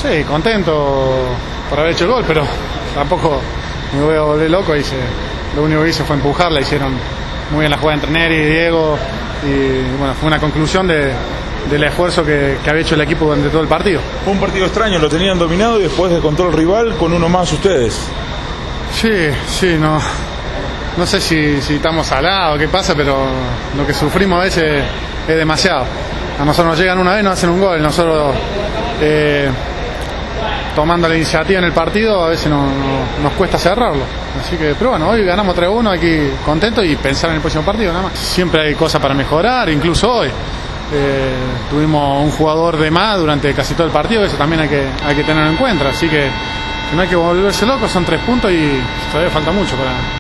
Sí, contento por haber hecho el gol, pero tampoco me voy a volver loco. Lo único que hice fue empujarla, hicieron muy bien la jugada entre Neri y Diego, y bueno, fue una conclusión del esfuerzo que había hecho el equipo durante todo el partido. Fue un partido extraño, lo tenían dominado y después de control rival con uno más ustedes. Sí, no sé si estamos salados o qué pasa, pero lo que sufrimos a veces es demasiado. A nosotros nos llegan una vez, nos hacen un gol, nosotros tomando la iniciativa en el partido a veces nos cuesta cerrarlo. Así que, pero bueno, hoy ganamos 3-1, aquí contentos y pensar en el próximo partido nada más. Siempre hay cosas para mejorar, incluso hoy. Tuvimos un jugador de más durante casi todo el partido, eso también hay que tenerlo en cuenta, así que no hay que volverse loco, son 3 puntos y todavía falta mucho para